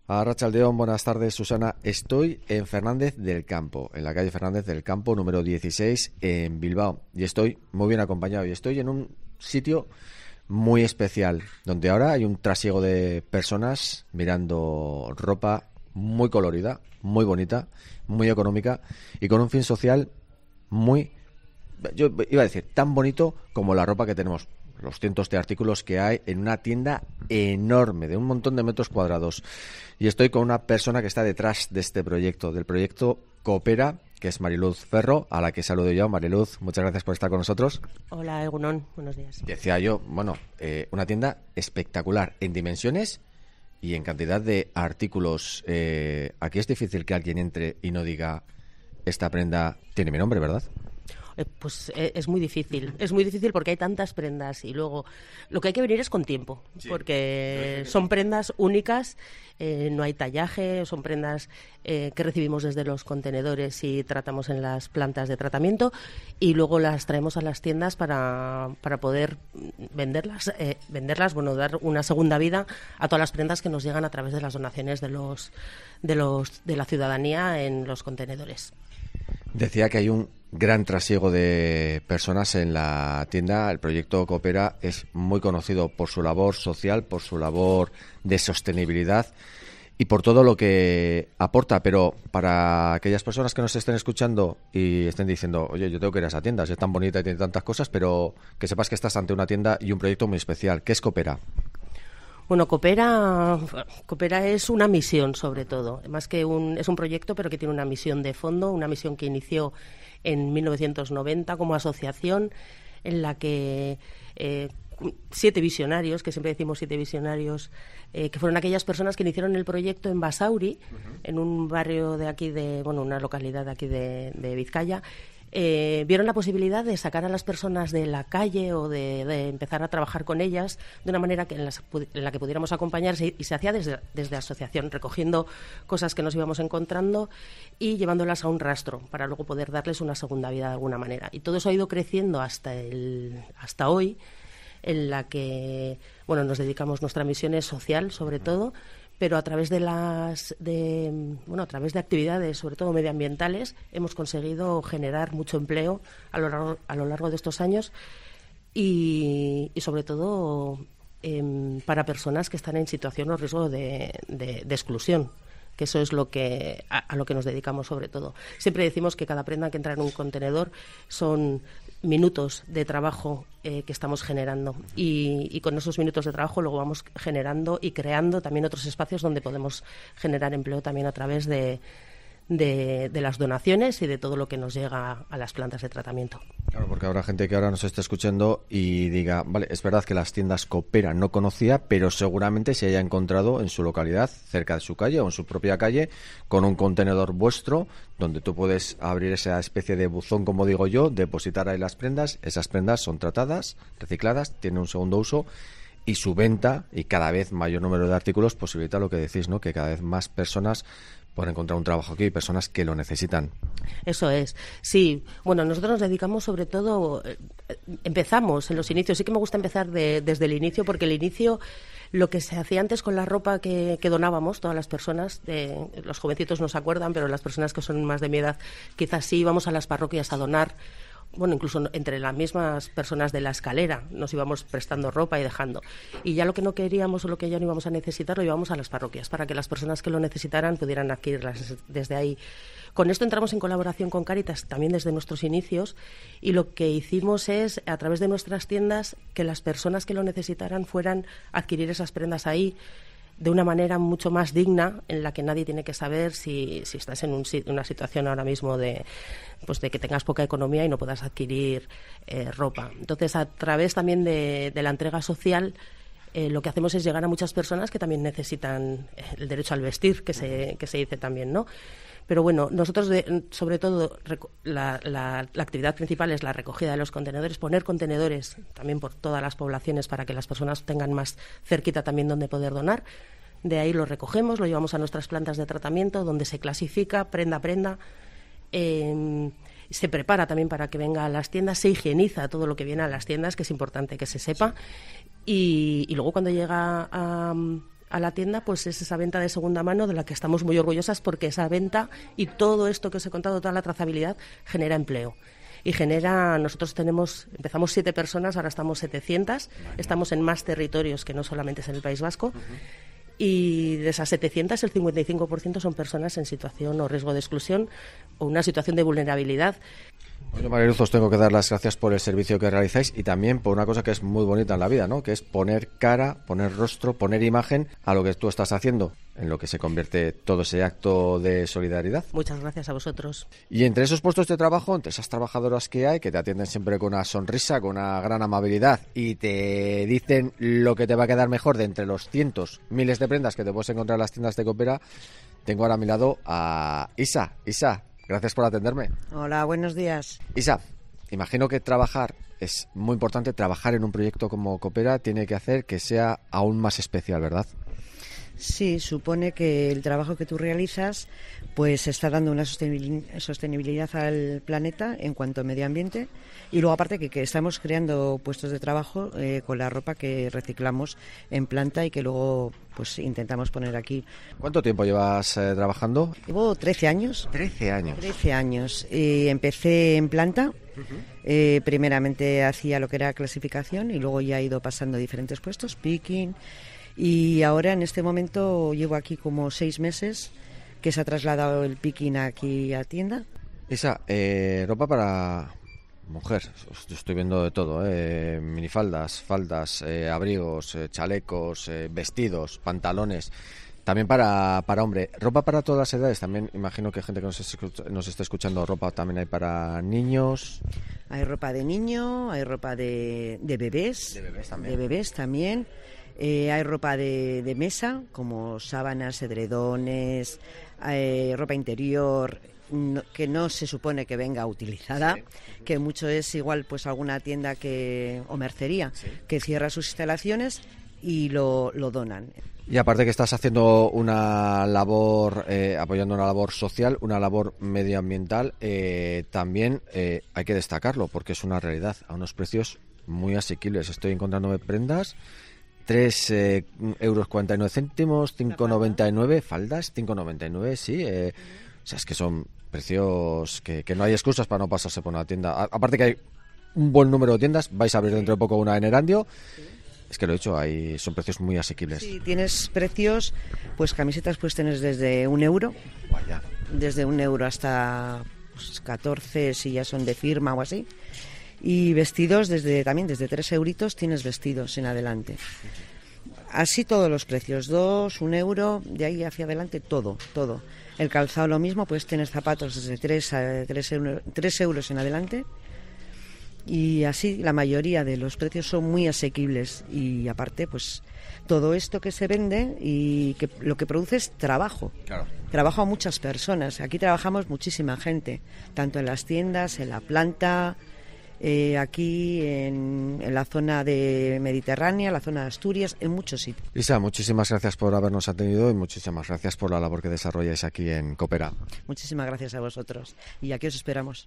Arratsaldeón, buenas tardes, Susana. Estoy en Fernández del Campo, en la calle Fernández del Campo, número 16, en Bilbao. Y estoy muy bien acompañado. Y estoy en un sitio muy especial, donde ahora hay un trasiego de personas mirando ropa muy colorida, muy bonita, muy económica y con un fin social muy, yo iba a decir, tan bonito como la ropa que tenemos. Los cientos de artículos que hay en una tienda enorme, de un montón de metros cuadrados. Y estoy con una persona que está detrás de este proyecto, del proyecto Coopera, que es Mariluz Ferro, a la que saludo yo. Mariluz, muchas gracias por estar con nosotros. Hola, Egunon, buenos días. Decía yo, una tienda espectacular en dimensiones y en cantidad de artículos. Aquí es difícil que alguien entre y no diga, esta prenda tiene mi nombre, ¿verdad? Pues es muy difícil porque hay tantas prendas y luego lo que hay que venir es con tiempo, sí, porque son prendas únicas, no hay tallaje, son prendas que recibimos desde los contenedores y tratamos en las plantas de tratamiento y luego las traemos a las tiendas para poder venderlas, dar una segunda vida a todas las prendas que nos llegan a través de las donaciones de la ciudadanía en los contenedores. Decía que hay un gran trasiego de personas en la tienda. El proyecto Coopera es muy conocido por su labor social, por su labor de sostenibilidad y por todo lo que aporta. Pero para aquellas personas que nos estén escuchando y estén diciendo, oye, yo tengo que ir a esa tienda, es tan bonita y tiene tantas cosas, pero que sepas que estás ante una tienda y un proyecto muy especial. ¿Qué es Coopera? Bueno, Coopera es una misión, sobre todo. Más que es un proyecto, pero que tiene una misión de fondo, una misión que inició en 1990 como asociación, en la que 7 visionarios, que siempre decimos 7 visionarios, que fueron aquellas personas que iniciaron el proyecto en Basauri, en un barrio de aquí, una localidad de aquí de Vizcaya. Vieron la posibilidad de sacar a las personas de la calle o de empezar a trabajar con ellas de una manera en la que pudiéramos acompañarse, y se hacía desde asociación, recogiendo cosas que nos íbamos encontrando y llevándolas a un rastro para luego poder darles una segunda vida de alguna manera. Y todo eso ha ido creciendo hasta hoy, en la que nos dedicamos, nuestra misión es social sobre todo, pero a través de actividades, sobre todo medioambientales, hemos conseguido generar mucho empleo a lo largo de estos años y sobre todo para personas que están en situación o riesgo de exclusión, que eso es a lo que nos dedicamos sobre todo. Siempre decimos que cada prenda que entra en un contenedor son minutos de trabajo que estamos generando y con esos minutos de trabajo luego vamos generando y creando también otros espacios donde podemos generar empleo también a través de las donaciones y de todo lo que nos llega a las plantas de tratamiento. Claro, porque habrá gente que ahora nos esté escuchando y diga, vale, es verdad que las tiendas Coopera no conocía, pero seguramente se haya encontrado en su localidad, cerca de su calle o en su propia calle, con un contenedor vuestro donde tú puedes abrir esa especie de buzón, como digo yo, depositar ahí las prendas. Esas prendas son tratadas, recicladas, tienen un segundo uso y su venta y cada vez mayor número de artículos posibilita lo que decís, ¿no? Que cada vez más personas pueden encontrar un trabajo aquí y personas que lo necesitan. Eso es, sí. Bueno, nosotros nos dedicamos sobre todo, empezamos en los inicios, sí que me gusta empezar desde el inicio, porque el inicio, lo que se hacía antes con la ropa que donábamos, todas las personas, los jovencitos no se acuerdan, pero las personas que son más de mi edad, quizás sí íbamos a las parroquias a donar. Bueno, incluso entre las mismas personas de la escalera nos íbamos prestando ropa y dejando. Y ya lo que no queríamos o lo que ya no íbamos a necesitar lo llevamos a las parroquias para que las personas que lo necesitaran pudieran adquirirlas desde ahí. Con esto entramos en colaboración con Cáritas también desde nuestros inicios y lo que hicimos es, a través de nuestras tiendas, que las personas que lo necesitaran fueran a adquirir esas prendas ahí de una manera mucho más digna, en la que nadie tiene que saber si estás en una situación ahora mismo de que tengas poca economía y no puedas adquirir ropa. Entonces, a través también de la entrega social, lo que hacemos es llegar a muchas personas que también necesitan el derecho al vestir, que se dice también, ¿no? Pero bueno, nosotros sobre todo la actividad principal es la recogida de los contenedores, poner contenedores también por todas las poblaciones para que las personas tengan más cerquita también donde poder donar. De ahí lo recogemos, lo llevamos a nuestras plantas de tratamiento donde se clasifica prenda a prenda. Se prepara también para que venga a las tiendas, se higieniza todo lo que viene a las tiendas, que es importante que se sepa. Y luego cuando llega a la tienda, pues es esa venta de segunda mano de la que estamos muy orgullosas, porque esa venta y todo esto que os he contado, toda la trazabilidad, genera empleo. Y nosotros empezamos 7 personas, ahora estamos 700, estamos en más territorios que no solamente es en el País Vasco. Y de esas 700, el 55% son personas en situación o riesgo de exclusión o una situación de vulnerabilidad. Bueno, María Luz, os tengo que dar las gracias por el servicio que realizáis y también por una cosa que es muy bonita en la vida, ¿no? Que es poner cara, poner rostro, poner imagen a lo que tú estás haciendo, en lo que se convierte todo ese acto de solidaridad. Muchas gracias a vosotros. Y entre esos puestos de trabajo, entre esas trabajadoras que hay, que te atienden siempre con una sonrisa, con una gran amabilidad y te dicen lo que te va a quedar mejor de entre los cientos, miles de prendas que te puedes encontrar en las tiendas de Coopera, tengo ahora a mi lado a Isa. Isa, gracias por atenderme. Hola, buenos días. Isa, imagino que trabajar es muy importante. Trabajar en un proyecto como Coopera tiene que hacer que sea aún más especial, ¿verdad? Sí, supone que el trabajo que tú realizas pues está dando una sostenibilidad al planeta en cuanto a medio ambiente, y luego aparte que estamos creando puestos de trabajo con la ropa que reciclamos en planta y que luego pues intentamos poner aquí. ¿Cuánto tiempo llevas trabajando? Llevo 13 años. 13 años. 13 años. Empecé en planta. Primeramente hacía lo que era clasificación y luego ya he ido pasando a diferentes puestos, picking. Y ahora en este momento llevo aquí como 6 meses que se ha trasladado el picking aquí a tienda. Isa, ropa para mujer, yo estoy viendo de todo, minifaldas, faldas, abrigos, chalecos, vestidos, pantalones, también para hombre, ropa para todas las edades, también imagino que gente que nos está escuchando, ropa también hay para niños. Hay ropa de niño, hay ropa de bebés. De bebés también. De bebés también. Hay ropa de mesa, como sábanas, edredones, ropa interior, que no se supone que venga utilizada, sí. Que mucho es igual pues alguna tienda o mercería, sí, que cierra sus instalaciones y lo donan. Y aparte que estás haciendo una labor, apoyando una labor social, una labor medioambiental, también hay que destacarlo porque es una realidad, a unos precios muy asequibles. Estoy encontrándome prendas 3,49 euros, 5,99, faldas 5,99, sí. O sea, es que son precios que no hay excusas para no pasarse por una tienda. Aparte que hay un buen número de tiendas, vais a abrir dentro de poco una en Erandio. Es que lo he dicho, son precios muy asequibles. Sí, tienes precios, pues camisetas pues tienes desde 1 euro. Vaya. Desde 1 euro hasta pues, 14 si ya son de firma o así. Y vestidos también desde 3 euritos tienes vestidos en adelante. Así todos los precios, 2, 1 euro, de ahí hacia adelante todo. El calzado lo mismo, puedes tener zapatos desde 3 euros en adelante. Y así la mayoría de los precios son muy asequibles. Y aparte, pues todo esto que se vende y que lo que produce es trabajo. Claro. Trabajo a muchas personas. Aquí trabajamos muchísima gente, tanto en las tiendas, en la planta, aquí en la zona de Mediterránea, la zona de Asturias, en muchos sitios. Isa, muchísimas gracias por habernos atendido y muchísimas gracias por la labor que desarrolláis aquí en Coopera. Muchísimas gracias a vosotros y aquí os esperamos.